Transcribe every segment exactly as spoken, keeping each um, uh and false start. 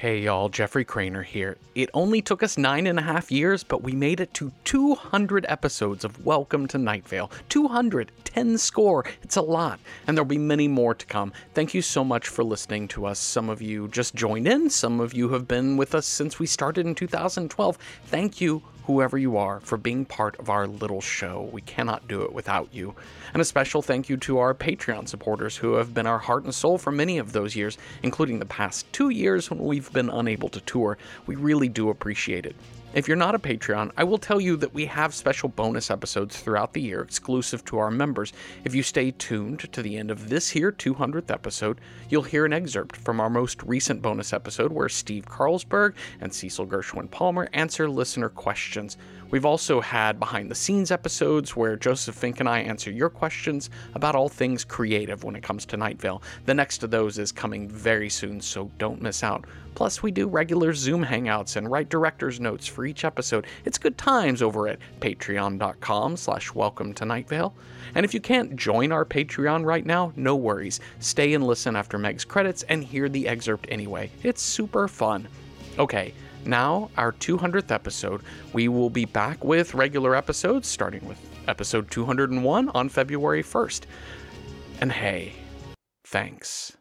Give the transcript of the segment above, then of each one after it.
Hey y'all, Jeffrey Craner here. It only took us nine and a half years, but we made it to two hundred episodes of Welcome to Night Vale. two hundred, ten score. It's a lot, and there'll be many more to come. Thank you so much for listening to us. Some of you just joined in. Some of you have been with us since we started in two thousand twelve. Thank you, whoever you are, for being part of our little show. We cannot do it without you. And a special thank you to our Patreon supporters who have been our heart and soul for many of those years, including the past two years when we've been unable to tour. We really do appreciate it. If you're not a Patreon, I will tell you that we have special bonus episodes throughout the year exclusive to our members. If you stay tuned to the end of this here two hundredth episode, you'll hear an excerpt from our most recent bonus episode where Steve Carlsberg and Cecil Gershwin Palmer answer listener questions. We've also had behind-the-scenes episodes where Joseph Fink and I answer your questions about all things creative when it comes to Night Vale. The next of those is coming very soon, so don't miss out. Plus, we do regular Zoom hangouts and write director's notes for each episode. It's good times over at patreon.com slash welcome to Night Vale. And if you can't join our Patreon right now, no worries. Stay and listen after Meg's credits and hear the excerpt anyway. It's super fun. Okay, now our two hundredth episode. We will be back with regular episodes, starting with episode two hundred one on February first. And hey, thanks.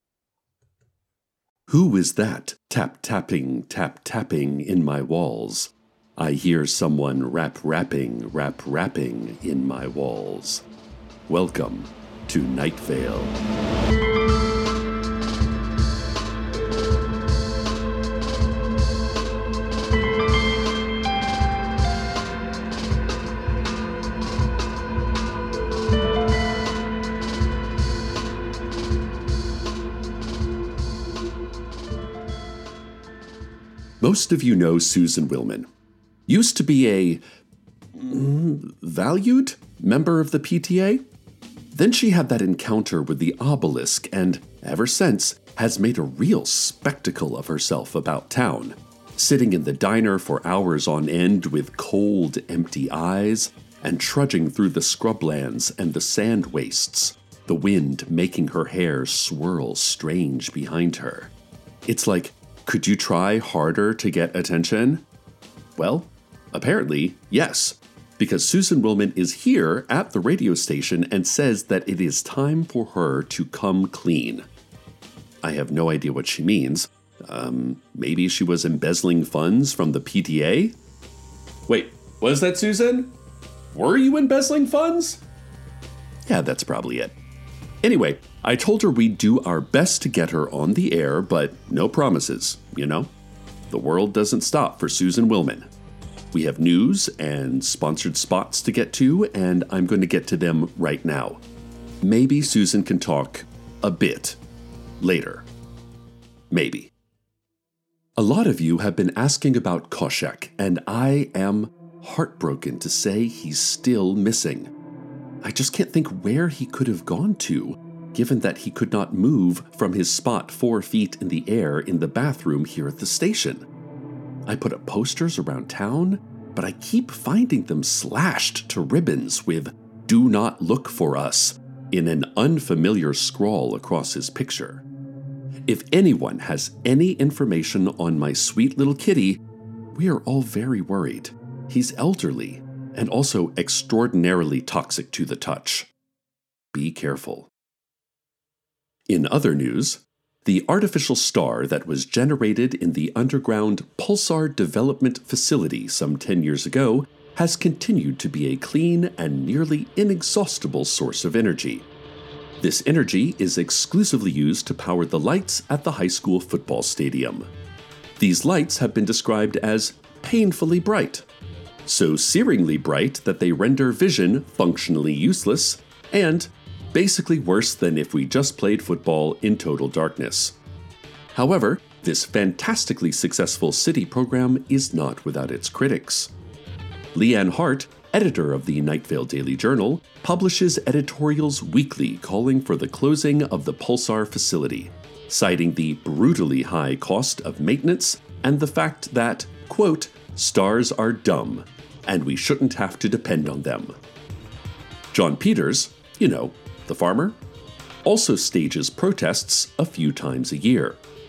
Who is that tap-tapping, tap-tapping in my walls? I hear someone rap-rapping, rap-rapping in my walls. Welcome to Night Vale. Most of you know Susan Willman. Used to be a mm, valued member of the P T A. Then she had that encounter with the obelisk and, ever since, has made a real spectacle of herself about town. Sitting in the diner for hours on end with cold, empty eyes, and trudging through the scrublands and the sand wastes, the wind making her hair swirl strange behind her. It's like, could you try harder to get attention? Well, apparently, yes, because Susan Willman is here at the radio station and says that it is time for her to come clean. I have no idea what she means. Um, maybe she was embezzling funds from the P T A? Wait, was that Susan? Were you embezzling funds? Yeah, that's probably it. Anyway, I told her we'd do our best to get her on the air, but no promises, you know? The world doesn't stop for Susan Willman. We have news and sponsored spots to get to, and I'm going to get to them right now. Maybe Susan can talk a bit later. Maybe. A lot of you have been asking about Koshek, and I am heartbroken to say he's still missing. I just can't think where he could have gone to, given that he could not move from his spot four feet in the air in the bathroom here at the station. I put up posters around town, but I keep finding them slashed to ribbons with "Do not look for us" in an unfamiliar scrawl across his picture. If anyone has any information on my sweet little kitty, we are all very worried. He's elderly and also extraordinarily toxic to the touch. Be careful. In other news, the artificial star that was generated in the underground Pulsar Development Facility some ten years ago has continued to be a clean and nearly inexhaustible source of energy. This energy is exclusively used to power the lights at the high school football stadium. These lights have been described as painfully bright, so searingly bright that they render vision functionally useless, and basically worse than if we just played football in total darkness. However, this fantastically successful city program is not without its critics. Leanne Hart, editor of the Night Vale Daily Journal, publishes editorials weekly calling for the closing of the Pulsar facility, citing the brutally high cost of maintenance and the fact that, quote, "stars are dumb, and we shouldn't have to depend on them." John Peters, you know, the farmer, also stages protests a few times a year.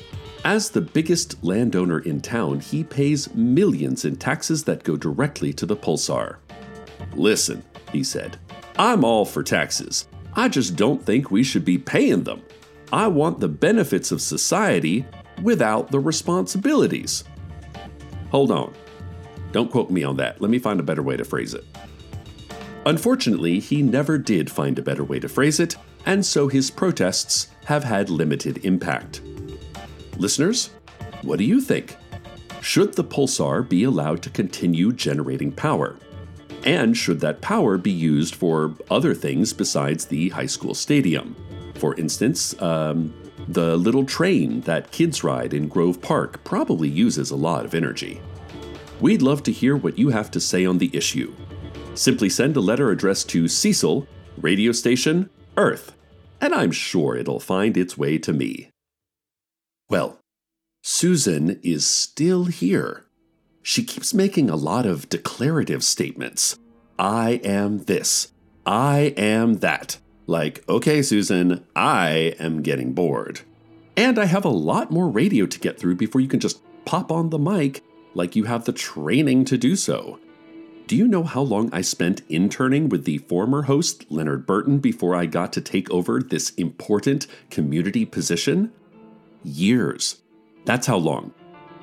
As the biggest landowner in town, he pays millions in taxes that go directly to the Pulsar. "Listen," he said, "I'm all for taxes. I just don't think we should be paying them. I want the benefits of society without the responsibilities." Hold on. Don't quote me on that. Let me find a better way to phrase it. Unfortunately, he never did find a better way to phrase it, and so his protests have had limited impact. Listeners, what do you think? Should the Pulsar be allowed to continue generating power? And should that power be used for other things besides the high school stadium? For instance, um, the little train that kids ride in Grove Park probably uses a lot of energy. We'd love to hear what you have to say on the issue. Simply send a letter addressed to Cecil, Radio Station, Earth, and I'm sure it'll find its way to me. Well, Susan is still here. She keeps making a lot of declarative statements. I am this. I am that. Like, okay, Susan, I am getting bored. And I have a lot more radio to get through before you can just pop on the mic like you have the training to do so. Do you know how long I spent interning with the former host, Leonard Burton, before I got to take over this important community position? Years. That's how long.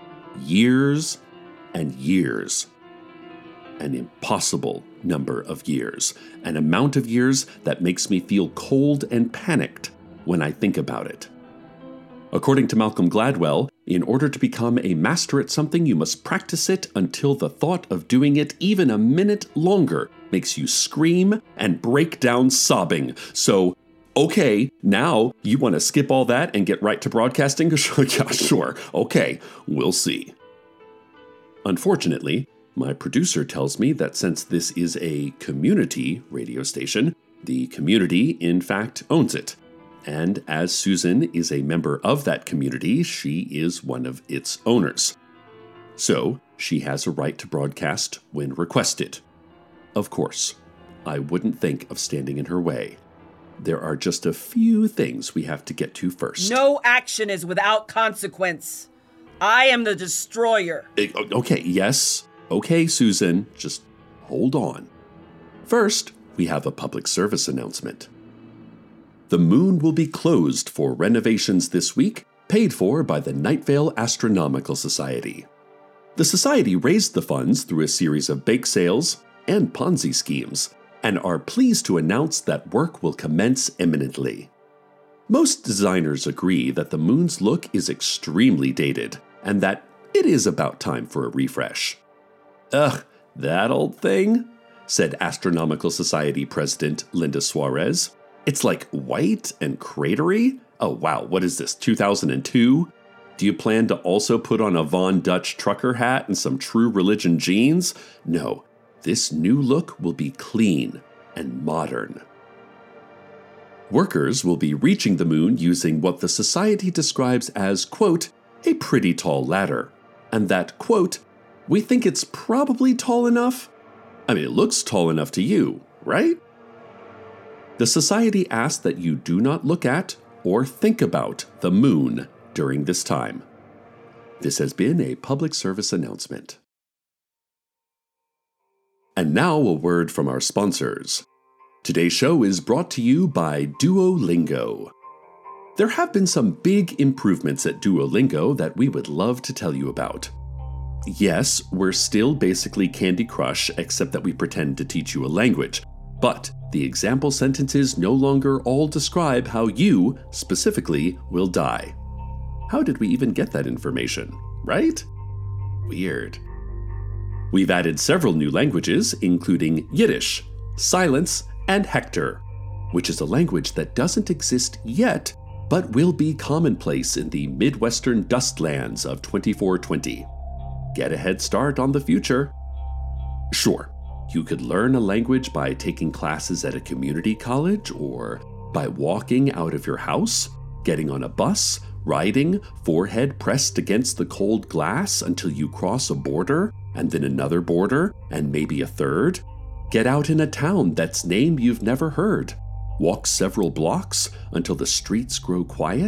Years and years. An impossible number of years. An amount of years that makes me feel cold and panicked when I think about it. According to Malcolm Gladwell, in order to become a master at something, you must practice it until the thought of doing it even a minute longer makes you scream and break down sobbing. So, okay, now you want to skip all that and get right to broadcasting? Yeah, sure. Okay, we'll see. Unfortunately, my producer tells me that since this is a community radio station, the community, in fact, owns it. And as Susan is a member of that community, she is one of its owners. So, she has a right to broadcast when requested. Of course, I wouldn't think of standing in her way. There are just a few things we have to get to first. No action is without consequence. I am the destroyer. Okay, yes. Okay, Susan, just hold on. First, we have a public service announcement. The moon will be closed for renovations this week, paid for by the Night Vale Astronomical Society. The society raised the funds through a series of bake sales and Ponzi schemes, and are pleased to announce that work will commence imminently. Most designers agree that the moon's look is extremely dated, and that it is about time for a refresh. Ugh, that old thing? Said Astronomical Society President Linda Suarez. It's like white and cratery? Oh wow, what is this, two thousand two? Do you plan to also put on a Von Dutch trucker hat and some True Religion jeans? No, this new look will be clean and modern. Workers will be reaching the moon using what the society describes as, quote, a pretty tall ladder, and that, quote, we think it's probably tall enough? I mean, it looks tall enough to you, right? The society asks that you do not look at or think about the moon during this time. This has been a public service announcement. And now a word from our sponsors. Today's show is brought to you by Duolingo. There have been some big improvements at Duolingo that we would love to tell you about. Yes, we're still basically Candy Crush, except that we pretend to teach you a language. But the example sentences no longer all describe how you, specifically, will die. How did we even get that information, right? Weird. We've added several new languages, including Yiddish, Silence, and Hector, which is a language that doesn't exist yet, but will be commonplace in the Midwestern dustlands of twenty-four twenty. Get a head start on the future. Sure. You could learn a language by taking classes at a community college, or by walking out of your house, getting on a bus, riding, forehead pressed against the cold glass until you cross a border, and then another border, and maybe a third. Get out in a town that's name you've never heard. Walk several blocks until the streets grow quiet.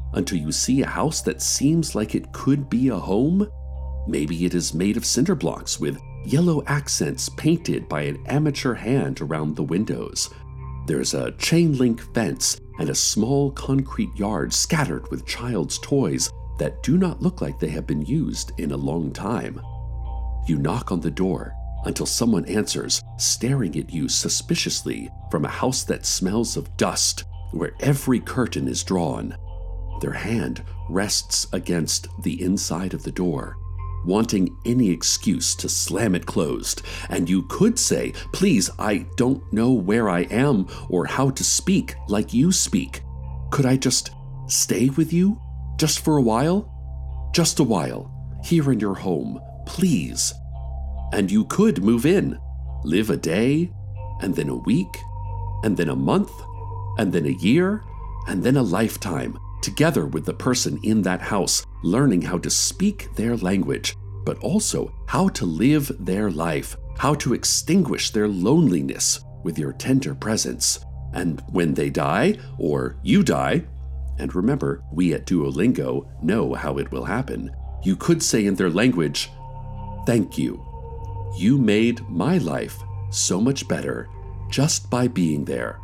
until you see a house that seems like it could be a home. Maybe it is made of cinder blocks with yellow accents painted by an amateur hand around the windows. There's a chain link fence and a small concrete yard scattered with child's toys that do not look like they have been used in a long time. You knock on the door until someone answers, staring at you suspiciously from a house that smells of dust, where every curtain is drawn. Their hand rests against the inside of the door, wanting any excuse to slam it closed. And you could say, "Please, I don't know where I am or how to speak like you speak. Could I just stay with you? Just for a while? Just a while, here in your home, please." And you could move in, live a day, and then a week, and then a month, and then a year, and then a lifetime, together with the person in that house, learning how to speak their language, but also how to live their life, how to extinguish their loneliness with your tender presence. And when they die, or you die, and remember, we at Duolingo know how it will happen, you could say in their language, "Thank you. You made my life so much better just by being there."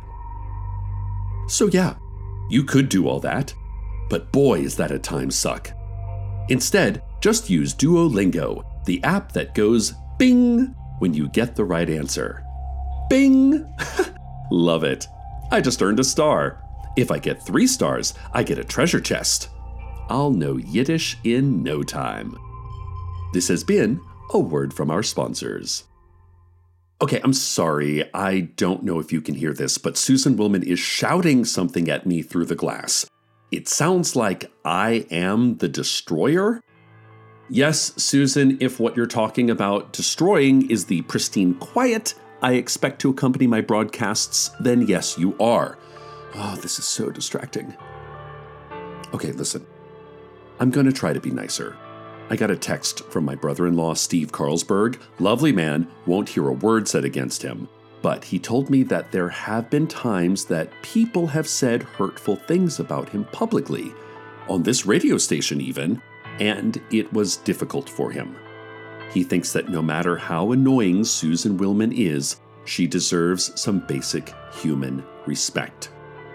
So yeah, you could do all that, but boy, is that at times suck. Instead, just use Duolingo, the app that goes bing when you get the right answer. Bing! Love it. I just earned a star. If I get three stars, I get a treasure chest. I'll know Yiddish in no time. This has been a word from our sponsors. Okay, I'm sorry. I don't know if you can hear this, but Susan Willman is shouting something at me through the glass. It sounds like I am the destroyer. Yes, Susan, if what you're talking about destroying is the pristine quiet I expect to accompany my broadcasts, then yes, you are. Oh, this is so distracting. Okay, listen. I'm going to try to be nicer. I got a text from my brother-in-law, Steve Carlsberg. Lovely man, won't hear a word said against him. But he told me that there have been times that people have said hurtful things about him publicly, on this radio station even, and it was difficult for him. He thinks that no matter how annoying Susan Willman is, she deserves some basic human respect.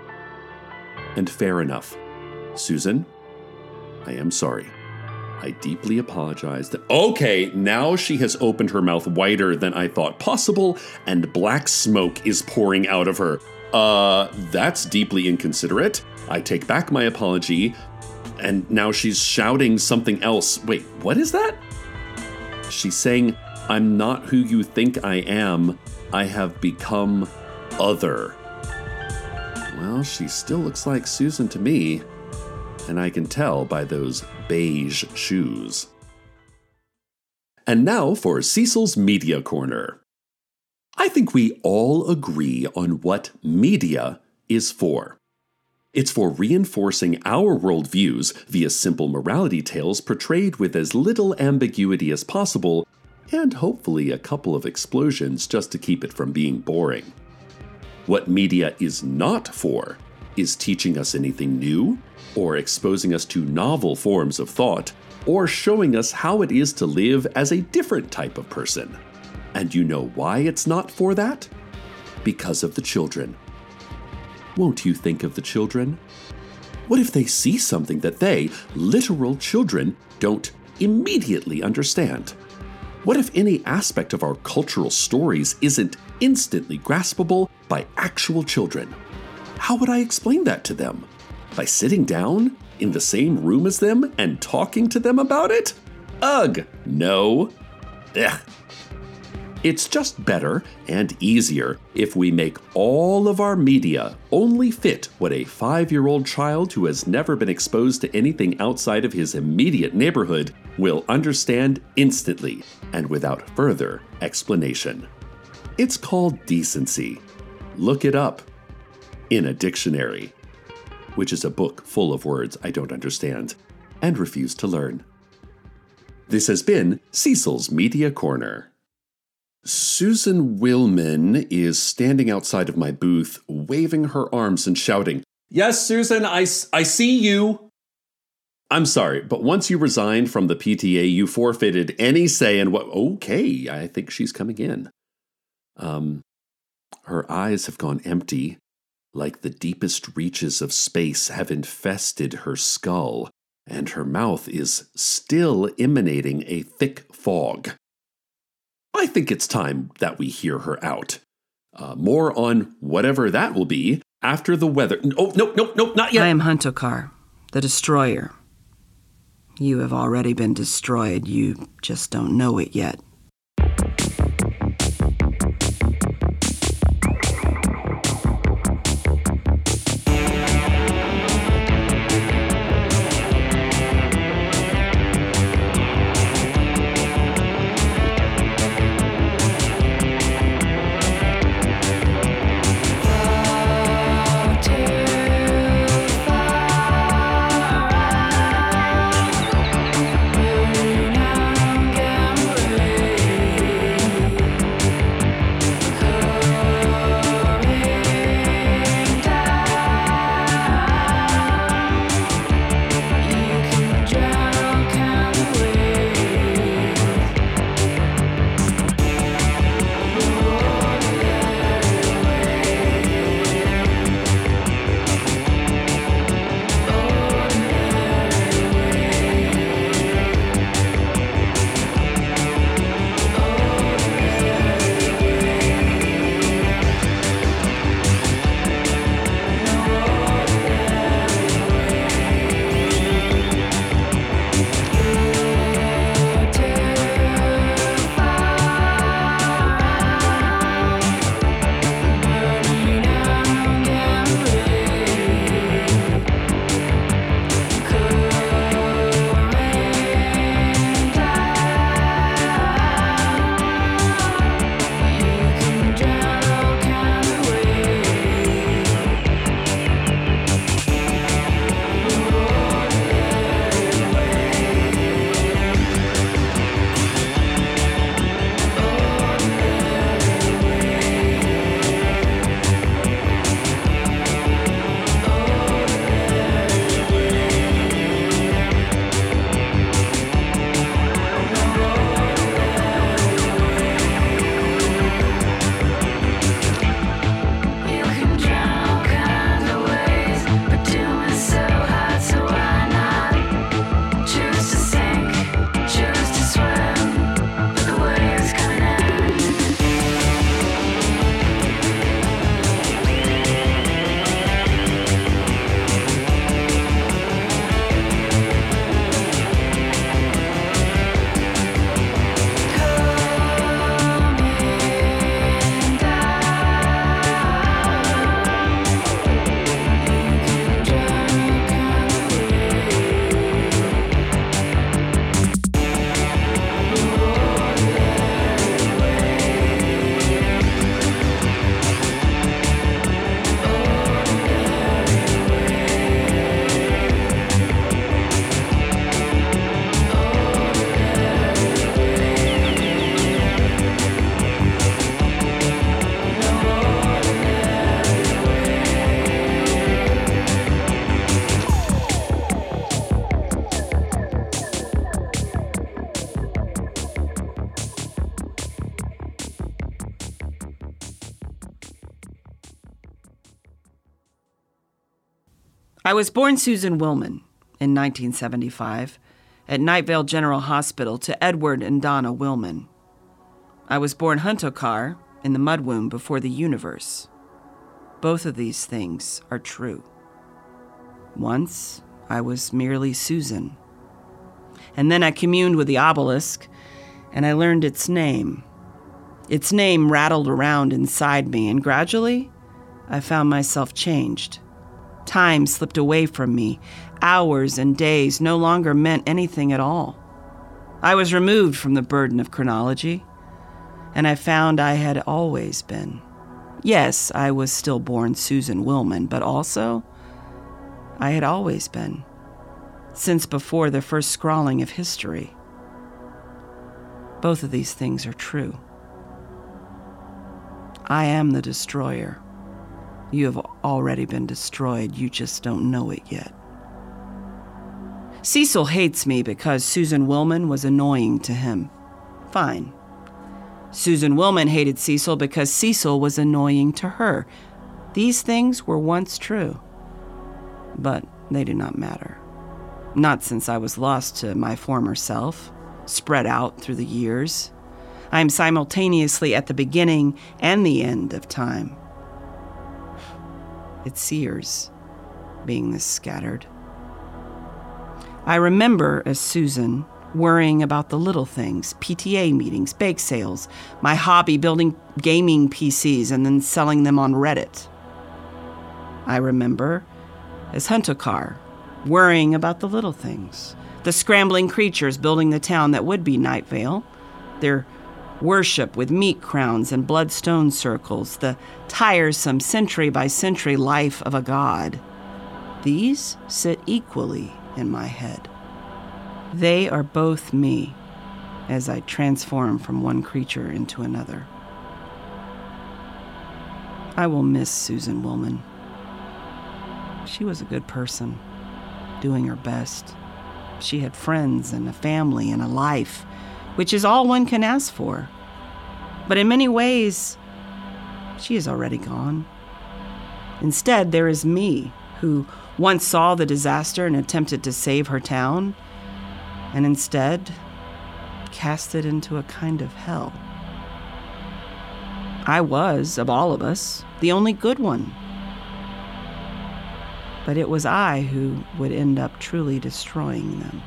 And fair enough. Susan, I am sorry. I deeply apologize that... Okay, now she has opened her mouth wider than I thought possible, and black smoke is pouring out of her. Uh, that's deeply inconsiderate. I take back my apology, and now she's shouting something else. Wait, what is that? She's saying, "I'm not who you think I am. I have become other." Well, she still looks like Susan to me, and I can tell by those beige shoes. And now for Cecil's Media Corner. I think we all agree on what media is for. It's for reinforcing our worldviews via simple morality tales portrayed with as little ambiguity as possible, and hopefully a couple of explosions just to keep it from being boring. What media is not for is teaching us anything new, or exposing us to novel forms of thought, or showing us how it is to live as a different type of person. And you know why it's not for that? Because of the children. Won't you think of the children? What if they see something that they, literal children, don't immediately understand? What if any aspect of our cultural stories isn't instantly graspable by actual children? How would I explain that to them? By sitting down in the same room as them and talking to them about it? Ugh, no. Ugh. It's just better and easier if we make all of our media only fit what a five-year-old child who has never been exposed to anything outside of his immediate neighborhood will understand instantly and without further explanation. It's called decency. Look it up in a dictionary, which is a book full of words I don't understand and refuse to learn. This has been Cecil's Media Corner. Susan Willman is standing outside of my booth, waving her arms and shouting, "Yes, Susan, I, I see you." I'm sorry, but once you resigned from the P T A, you forfeited any say in what... Okay, I think she's coming in. Um, her eyes have gone empty, like the deepest reaches of space have infested her skull, and her mouth is still emanating a thick fog. I think it's time that we hear her out. Uh, more on whatever that will be after the weather... Oh, no, no, no, not yet! I am Huntokar, the Destroyer. You have already been destroyed, you just don't know it yet. I was born Susan Willman in nineteen seventy-five at Night Vale General Hospital to Edward and Donna Willman. I was born Huntokar in the mud womb before the universe. Both of these things are true. Once, I was merely Susan. And then I communed with the obelisk, and I learned its name. Its name rattled around inside me, and gradually, I found myself changed. Time slipped away from me. Hours and days no longer meant anything at all. I was removed from the burden of chronology, and I found I had always been. Yes, I was still born Susan Willman, but also, I had always been, since before the first scrawling of history. Both of these things are true. I am the destroyer. You have already been destroyed, you just don't know it yet. Cecil hates me because Susan Willman was annoying to him. Fine. Susan Willman hated Cecil because Cecil was annoying to her. These things were once true. But they do not matter. Not since I was lost to my former self, spread out through the years. I am simultaneously at the beginning and the end of time. It sears, being this scattered. I remember as Susan, worrying about the little things, P T A meetings, bake sales, my hobby building gaming P Cs and then selling them on Reddit. I remember as Huntokar, worrying about the little things, the scrambling creatures building the town that would be Night Vale, their worship with meat crowns and bloodstone circles, the tiresome century-by-century life of a god. These sit equally in my head. They are both me as I transform from one creature into another. I will miss Susan Willman. She was a good person, doing her best. She had friends and a family and a life, which is all one can ask for. But in many ways, she is already gone. Instead, there is me, who once saw the disaster and attempted to save her town, and instead cast it into a kind of hell. I was, of all of us, the only good one. But it was I who would end up truly destroying them.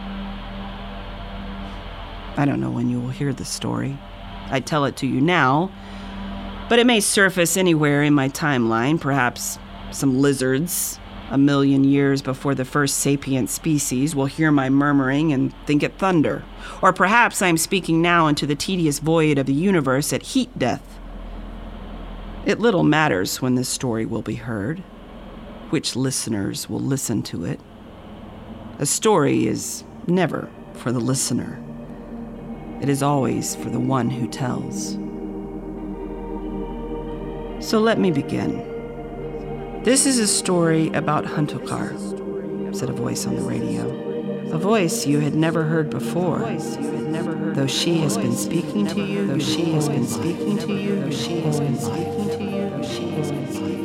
I don't know when you will hear this story. I tell it to you now, but it may surface anywhere in my timeline, perhaps some lizards a million years before the first sapient species will hear my murmuring and think it thunder. Or perhaps I am speaking now into the tedious void of the universe at heat death. It little matters when this story will be heard, which listeners will listen to it. A story is never for the listener. It is always for the one who tells. So let me begin. This is a story about Huntokar, said a voice on the radio. A voice you had never heard before. Though she has been speaking to you, though she has been speaking to you, though she has been speaking to you, though she has been speaking to you.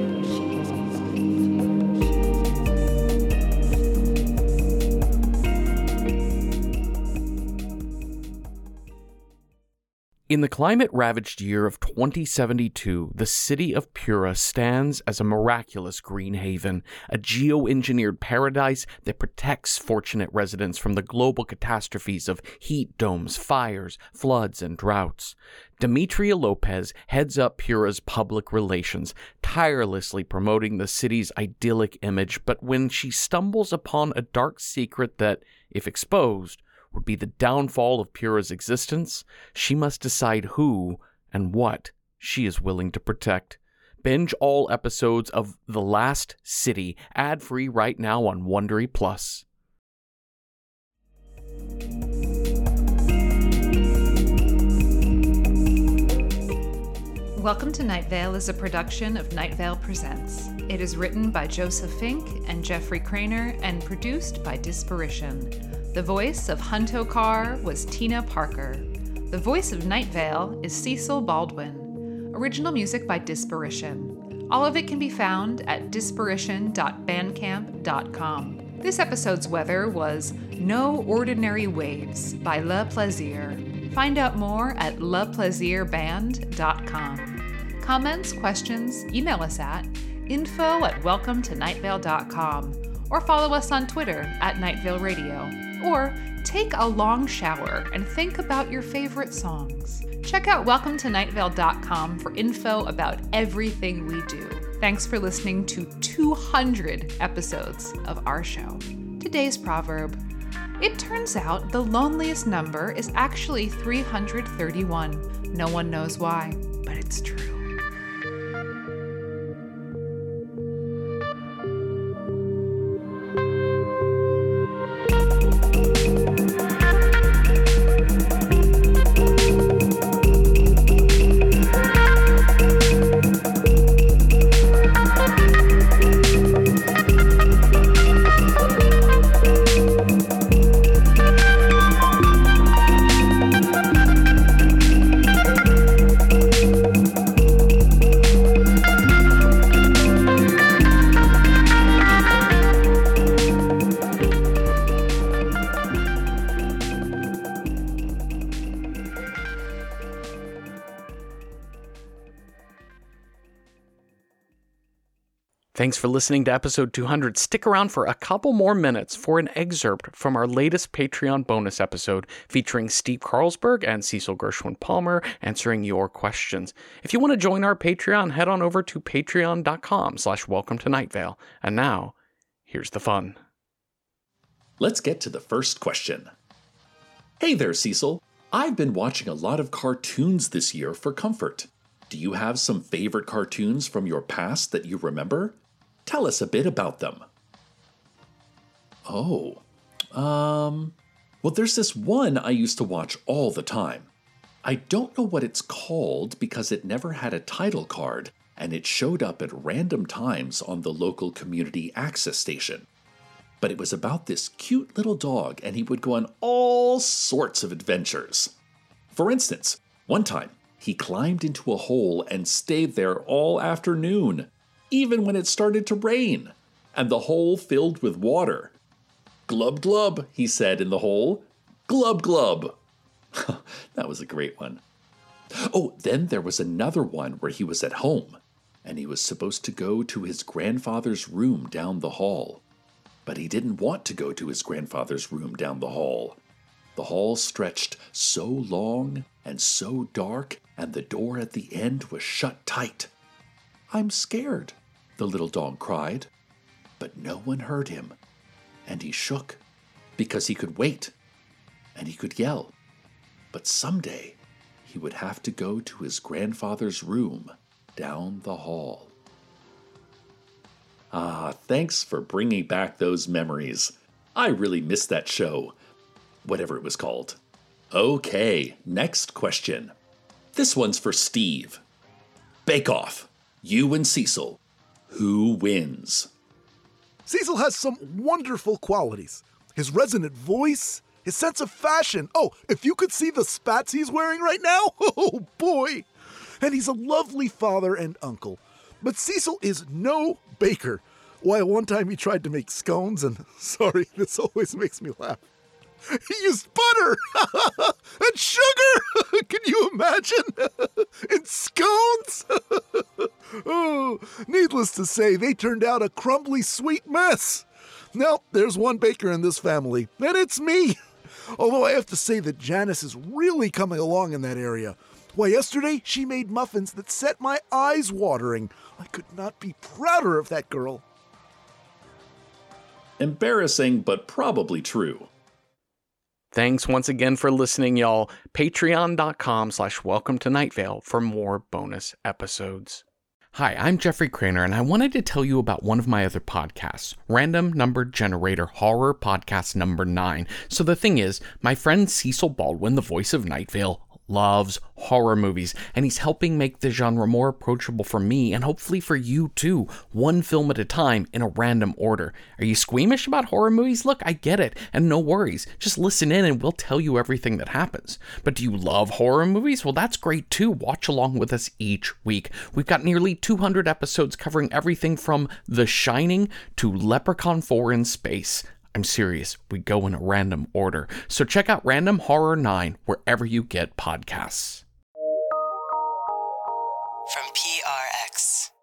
In the climate-ravaged year of twenty seventy-two, the city of Pura stands as a miraculous green haven, a geo-engineered paradise that protects fortunate residents from the global catastrophes of heat domes, fires, floods, and droughts. Demetria Lopez heads up Pura's public relations, tirelessly promoting the city's idyllic image, but when she stumbles upon a dark secret that, if exposed, would be the downfall of Pura's existence, she must decide who and what she is willing to protect. Binge all episodes of The Last City, ad-free right now on Wondery Plus. Welcome to Night Vale is a production of Night Vale Presents. It is written by Joseph Fink and Jeffrey Craner and produced by Disparition. The voice of Huntokar was Tina Parker. The voice of Night Vale is Cecil Baldwin. Original music by Disparition. All of it can be found at disparition dot bandcamp dot com. This episode's weather was No Ordinary Waves by Le Plaisir. Find out more at le plaisir band dot com. Comments, questions, email us at info at welcome to night vale dot com or follow us on Twitter at Night Vale Radio. Or take a long shower and think about your favorite songs. Check out welcome to night vale dot com for info about everything we do. Thanks for listening to two hundred episodes of our show. Today's proverb. It turns out the loneliest number is actually three hundred thirty-one. No one knows why, but it's true. Thanks for listening to episode two hundred. Stick around for a couple more minutes for an excerpt from our latest Patreon bonus episode featuring Steve Carlsberg and Cecil Gershwin-Palmer answering your questions. If you want to join our Patreon, head on over to patreon.com slash welcome to Night Vale. And now, here's the fun. Let's get to the first question. Hey there, Cecil. I've been watching a lot of cartoons this year for comfort. Do you have some favorite cartoons from your past that you remember? Tell us a bit about them. Oh, um, well, there's this one I used to watch all the time. I don't know what it's called because it never had a title card and it showed up at random times on the local community access station. But it was about this cute little dog and he would go on all sorts of adventures. For instance, one time, he climbed into a hole and stayed there all afternoon, even when it started to rain, and the hole filled with water. Glub glub, he said in the hole. Glub glub. That was a great one. Oh, then there was another one where he was at home, and he was supposed to go to his grandfather's room down the hall. But he didn't want to go to his grandfather's room down the hall. The hall stretched so long and so dark, and the door at the end was shut tight. I'm scared, the little dog cried. But no one heard him, and he shook, because he could wait, and he could yell. But someday, he would have to go to his grandfather's room down the hall. Ah, thanks for bringing back those memories. I really missed that show. Whatever it was called. Okay, next question. This one's for Steve. Bake Off. You and Cecil. Who wins? Cecil has some wonderful qualities. His resonant voice, his sense of fashion. Oh, if you could see the spats he's wearing right now. Oh, boy. And he's a lovely father and uncle. But Cecil is no baker. Why, one time he tried to make scones, and sorry, this always makes me laugh. He used butter and sugar. Can you imagine? And scones. Oh, needless to say, they turned out a crumbly sweet mess. Now, there's one baker in this family, and it's me. Although I have to say that Janice is really coming along in that area. Why, yesterday she made muffins that set my eyes watering. I could not be prouder of that girl. Embarrassing, but probably true. Thanks once again for listening, y'all. Patreon.com slash welcome to Night Vale for more bonus episodes. Hi, I'm Jeffrey Craner, and I wanted to tell you about one of my other podcasts, Random Number Generator Horror Podcast Number nine. So the thing is, my friend Cecil Baldwin, the voice of Night Vale, loves horror movies, and he's helping make the genre more approachable for me and hopefully for you too, one film at a time in a random order. Are you squeamish about horror movies? Look, I get it, and no worries. Just listen in and we'll tell you everything that happens. But do you love horror movies? Well, that's great too. Watch along with us each week. We've got nearly two hundred episodes covering everything from The Shining to Leprechaun four in Space. I'm serious, we go in a random order. So check out Random Horror nine wherever you get podcasts. From P R X.